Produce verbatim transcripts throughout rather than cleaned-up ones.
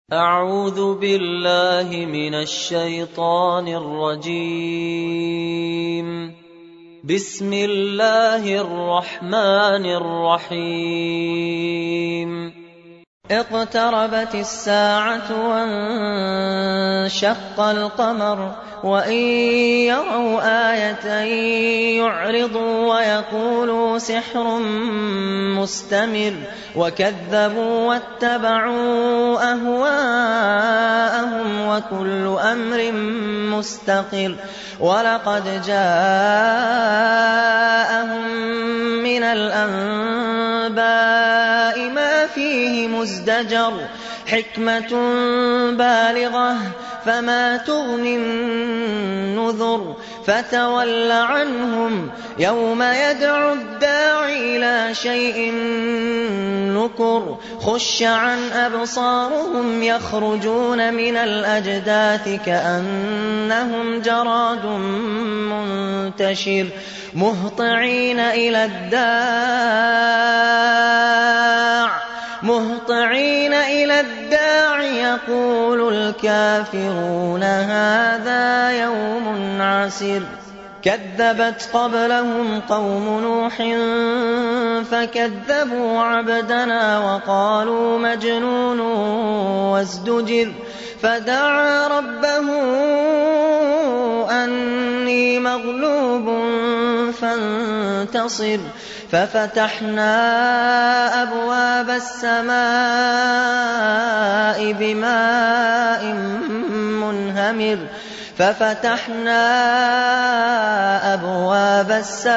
أعوذ بالله من الشيطان الرجيم. بسم الله الرحمن الرحيم. اقتربت الساعة وانشق القمر وإن يروا آية يعرضوا ويقولوا سحر مستمر وكذبوا واتبعوا أهواءهم وكل أمر مستقر ولقد جاءهم من الأنباء ما فيه مزدجر حكمة بالغة فما تغني النذر فتول عنهم يوم يدعو الداعي إلى شيء نكر خش عن أبصارهم يخرجون من الأجداث كأنهم جراد منتشر مهطعين إلى الداع مهطعين إلى الداع يقول الكافرون هذا يوم عسر. كذبت قبلهم قوم نوح فكذبوا عبدنا وقالوا مجنون وازدجر فدعا ربه أني مغلوب فانتصر ففتحنا أبواب السماء بماء منهمر ففتحنا أبواب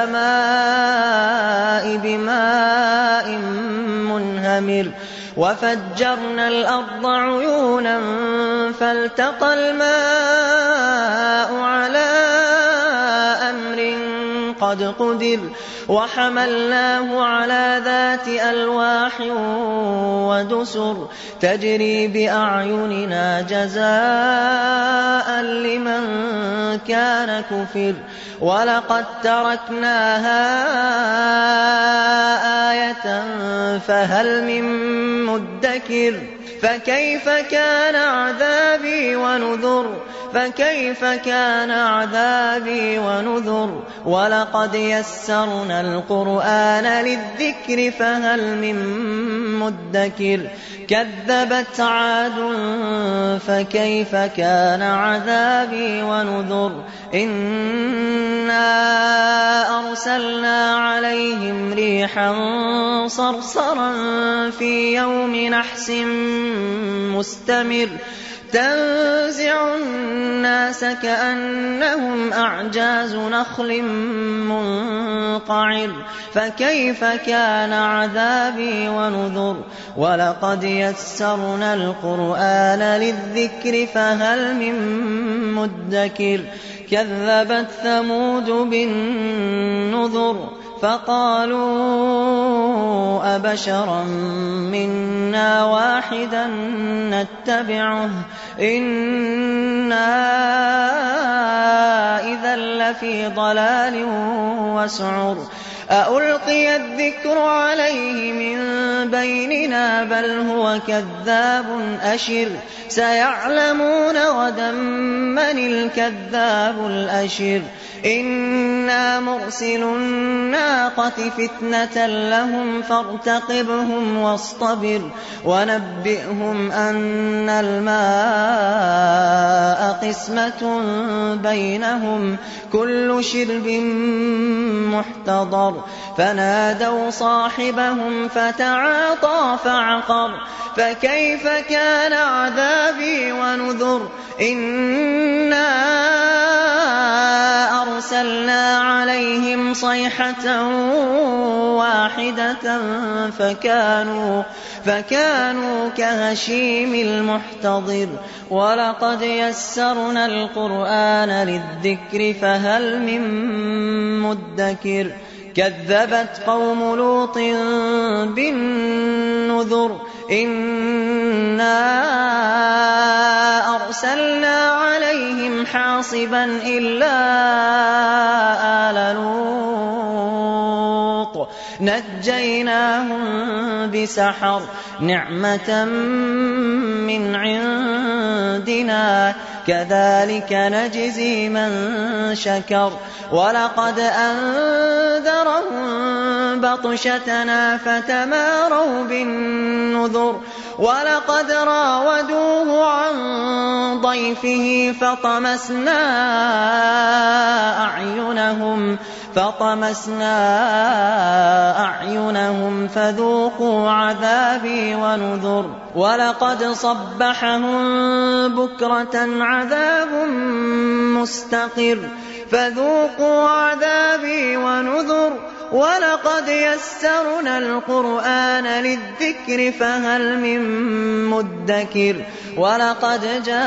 السماء بماء منهمر وفجرنا الأرض عيونا فالتقى الماء على أمر قد قدر وحملناه على ذات ألواح ودسر تجري بأعيننا جزاء لمن كان كفر ولقد تركناها آية فهل من مدكر فكيف كان عذابي ونذر فكيف كان عذابي ونذر ولقد يسرنا القرآن للذكر فهل من مدكر كذبت عاد فكيف كان عذابي ونذر إنا أرسلنا عليهم ريحا صرصرا في يوم نحس مستمر تنزع الناس كأنهم أعجاز نخل منقعر فكيف كان عذابي ونذر ولقد يسرنا القرآن للذكر فهل من مدكر كذبت ثمود بالنذر فقالوا أبشرا منا واحدا نتبعه إنا إذا لفي ضلال وسعر أألقي الذكر عليه من بيننا بل هو كذاب أشر سيعلمون غدا من الكذاب الأشر إنا مرسل الناقة فتنة لهم فارتقبهم واصطبر ونبئهم أن الماء قسمة بينهم كل شرب محتضر فنادوا صاحبهم فتعاطى فعقر فكيف كان عذابي ونذر إنا أرسلنا عليهم صيحة واحدة فكانوا, فكانوا كهشيم المحتضر ولقد يسرنا القرآن للذكر فهل من مدكر كذبت قوم لوط بالنذر إنا أرسلنا عليهم حاصبا إلا آل لوط نجيناهم بسحر نعمة من عند كذلك نجزي من شكر ولقد أنذرهم بطشتنا فتماروا بالنذر ولقد راودوه عن ضيفه فطمسنا أعينهم فطمسنا أعينهم فذوقوا عذابي ونذر ولقد صبحهم بكرة عذاب مستقر فذوقوا عذابي ونذر ولقد يسرنا القرآن للذكر فهل من مدكر ولقد جاء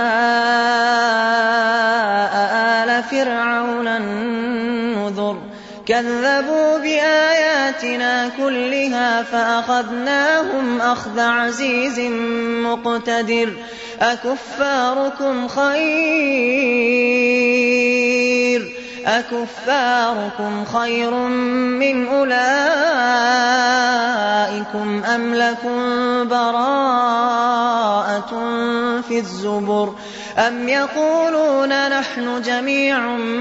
آل فرعون النذر كذبوا بآياتنا كلها فأخذناهم أخذ عزيز مقتدر أكفاركم خير أكفاركم خير من أولئكم أم لكم براءة في الزبر أم يقولون نحن جميع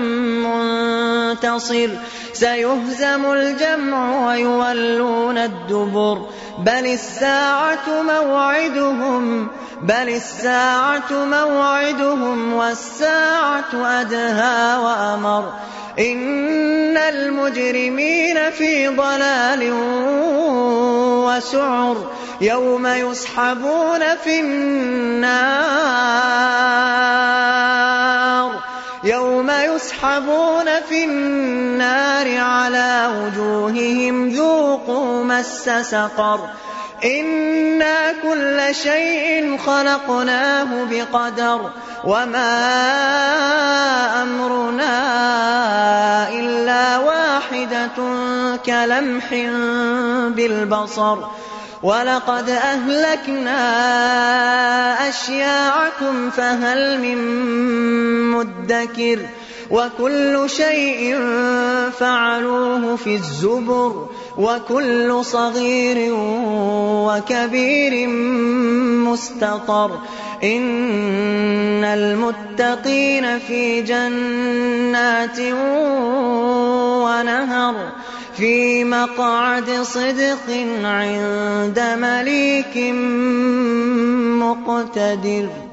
منتصر سيهزم الجمع ويولون الدبر بل الساعة موعدهم بل الساعة موعدهم والساعة أدهى وأمر إن المجرمين في ضلال وسعر يوم يسحبون في النار يوم يسحبون في النار على وجوههم ذوقوا مس سقر إنا كل شيء خلقناه بقدر وما أمرنا إلا واحدة كلمح بالبصر ولقد أهلكنا أشياعكم فهل من مدكر وكل شيء فعلوه في الزبر وكل صغير وكبير مستطر إن المتقين في جنات ونهر في مقعد صدق عند مليك مقتدر.